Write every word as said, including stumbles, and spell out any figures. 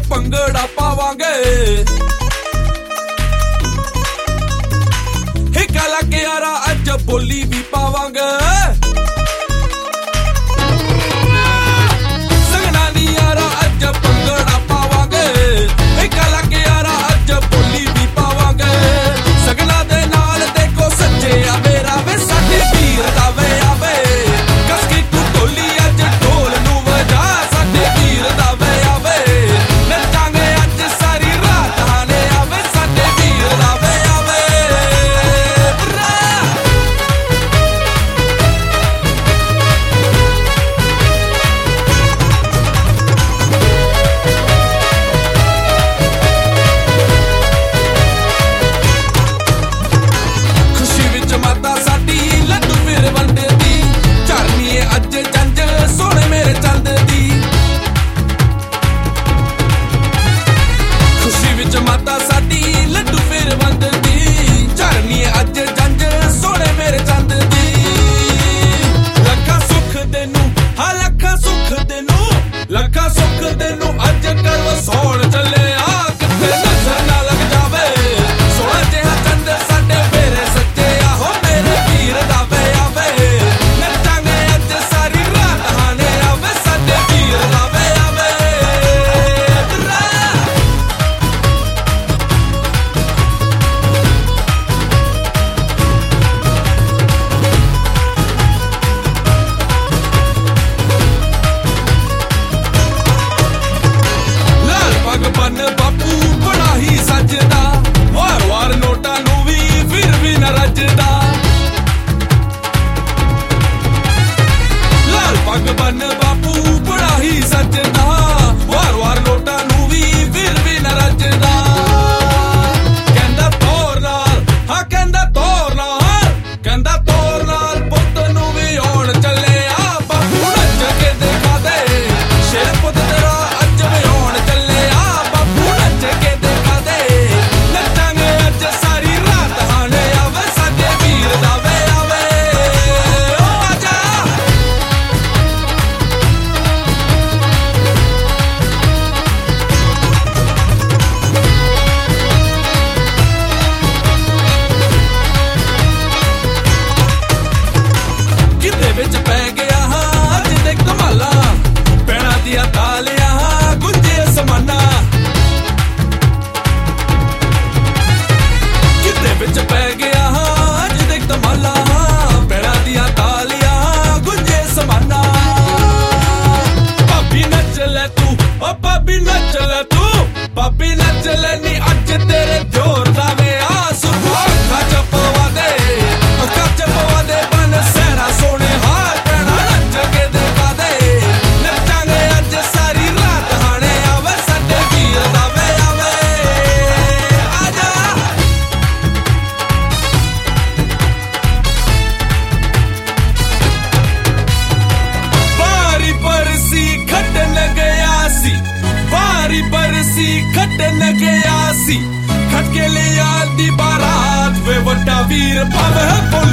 ਭੰਗੜਾ ਪਾਵਾਂਗੇ ਹਿੱਕਾ ਲਾ ਕੇ ਯਾਰਾ ਅੱਜ ਬੋਲੀ ਵੀ ਪਾਵਾਂਗੇ ਸੰਗਣਾ ਨੀ ਯਾਰਾ ਅੱਜ ਭੰਗੜਾ ਪਾਵਾਂਗੇ ਹਿੱਕਾ ਲਾ ਕੇ ਯਾਰਾ ਅੱਜ ਬੋਲੀ ਵੀ ਪਾਵਾਂਗੇ ਸਗਨਾ ਦੇ ਨਾਲ ਦੇਖੋ ਸੱਜੇ ਆ ਮੇਰਾ ਵੇ ਸਾਡੇ ਵੀਰ ਦਾ ਵੇ ਆਵੇ ਕਸ ਕੀ ਤੂੰ ਢੋਲੀ ਅੱਜ ਢੋਲ ਨੂੰ ਵਜਾ ਸਾਡੇ ਵੀਰ ਦਾ ਵੇ ਆਵੇ ਨੱਚਾਂਗੇ ਅੱਜ ਸਾਰੀ ਰਾਤ ਹਾਨੇ ਆਵੇ ਸਾਡੇ ਵੀਰ ਦਾ ਵੇ ਆਵੇ ਖੁਸ਼ੀ ਵਿੱਚ ਮਾਤਾ ਸਾਡੀ ਲੱਡੂ ਫਿਰ ਵੰਡਦੀ ਝਰਨੀਏ ਅੱਜ ਜੰਜ ਸੋਹਣੇ ਮੇਰੇ ਚੰਦ ਦੀ ਖੁਸ਼ੀ ਵਿੱਚ ਮਾਤਾ ਸਾਡੀ ਲੱਡੂ ਫਿਰ ਵੰਡਦੀ ਝਰਨੀਏ ਅੱਜ ਜੰਜ ਸੋਹਣੇ ਮੇਰੇ ਚੰਦ ਦੀ ਲੱਖਾਂ ਸੁੱਖ ਤੈਨੂੰ ਹਾਂ ਲੱਖਾਂ ਸੁੱਖ ਤੈਨੂੰ ਲੱਖਾਂ ਸੁੱਖ ਤੈਨੂੰ ਅੱਜ ਕਰਵ ਸੌਣ ਚੱਲੇ ਆ ਕਿਤੇ ਨਜ਼ਰ ਨਾ ਲੱਗ ਜਾਵੇ ਸੋਹਣਾ ਜਿਹਾ ਚੰਦ ਸਾਡੇ ਮੇਰੇ ਸੱਚੇ ਆਹੋ ਮੇਰੇ ਵੀਰ ਦਾ ਵੇ ਆਵੇ ਨੱਚਾਂਗੇ ਅੱਜ ਸਾਰੀ ਰਾਤ ਹਾਨੇ ਆਵੇ ਸਾਡੇ ਵੀਰ ਦਾ ਵੇ ਆਵੇ ਲਾਲ ਪੱਗ ਬੰਨ ਬਾਪੂ ਬੜਾ ਹੀ ਸੱਜਦਾ ਵਾਰ ਵਾਰ ਨੋਟਾਂ ਨੂੰ ਵੀ ਫਿਰ ਵੀ ਨਾ ਰੱਜਦਾ ਲਾਲ ਪੱਗ ਬੰਨ ਬਾਪੂ ਬੜਾ ਹੀ ਸੱਜਦਾ ਵਾਰ ਵਾਰ ਨੋਟਾਂ ਨੂੰ ਵੀ ਫਿਰ ਵੀ ਨਾ ਰੱਜਦਾ ਕਹਿੰਦਾ ਤੋਰ ਨਾਲ ਹਾਂ ਕਹਿੰਦਾ ਤੋਰ ਨਾਲ ਕਹਿੰਦਾ ਤੋਰ ਨਾਲ ਪੁੱਤ ਨੂੰ ਵੀ ਆਉਣ ਚੱਲੇ ਆ ਬਾਪੂ ਨੱਚ ਕੇ ਦਿਖਾ ਦੇ ਸ਼ੇਰ ਪੁੱਤ ਤੇਰਾ ਅੱਜ ਵੀ ਆਉਣ ਚੱਲੇ ਆ ਬਾਪੂ ਨੱਚ ਕੇ ਦਿਖਾ ਦੇ ਨੱਚਾਂਗੇ ਅੱਜ ਸਾਰੀ ਰਾਤ ਹਾਨੇ ਆਵੇ ਸਾਡੇ ਵੀਰ ਦਾ ਵੇ ਆਵੇ ਓ ਆਜਾ ਕਿਤੇ ਵਿੱਚ ਪੈ ਗਿਆ ਹਾਂ ਅੱਜ ਦੇ ਕਮਾਲਾਂ ਪੈਣਾ ਦੀਆਂ ਤਾਲੀਆਂ ਹਾਂ ਗੁੰਜੇ ਅਸਮਾਨਾਂ ਕਿਤੇ ਵਿੱਚ ਪੈ ਗਿਆ ਹਾਂ ਅੱਜ ਦੇ ਕਮਾਲਾਂ ਪੈਣਾ ਦੀਆਂ ਤਾਲੀਆਂ ਹਾਂ ਗੁੰਜੇ ਅਸਮਾਨਾਂ ਭਾਬੀ ਨੱਚ ਲੈ ਤੂੰ ਓ ਭਾਬੀ ਨੱਚ ਲੈ ਤੂੰ ਭਾਬੀ ਨੱਚ ਲੈ ਨੀ ਅੱਜ ਤੇਰੇ ਜ਼ੋਰ ਦਾ ਵੇ ਆ ਸੁਭਾ ਅੱਖਾਂ ਪਵਾ ਦੇ ਅੱਖਾਂ ਚ ਪਵਾ ਦੇ ਬਨ ਸਹਿਰਾ ਸੋਹਣੇ ਹਾਰ ਪੈਣਾ ਨੱਚ ਕੇ ਦਿਖਾ ਦੇ ਨੱਚਾਂਗੇ ਅੱਜ ਸਾਰੀ ਰਾਤ ਹਾਣੇ ਆਵੇ ਸਾਡੇ ਵੀਰ ਦਾ ਵੇ ਆਵੇ ਆਜਾ ਬਾਰੀ ਬਰਸੀ ਖੱਟਣ ਗਿਆ ਸੀ ਬਾਰੀ ਬਰਸੀ ਖੱਟਣ ਗਿਆ ਸੀ ਖੱਟ ਕੇ ਲਿਆ ਦੀ ਬਾਰਾਤ ਵੇ ਵੱਡਾ ਵੀਰ ਪਾਵੇ